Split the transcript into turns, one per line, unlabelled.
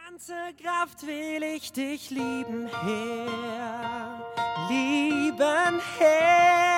ganze Kraft will ich dich lieben, Herr, lieben Herr.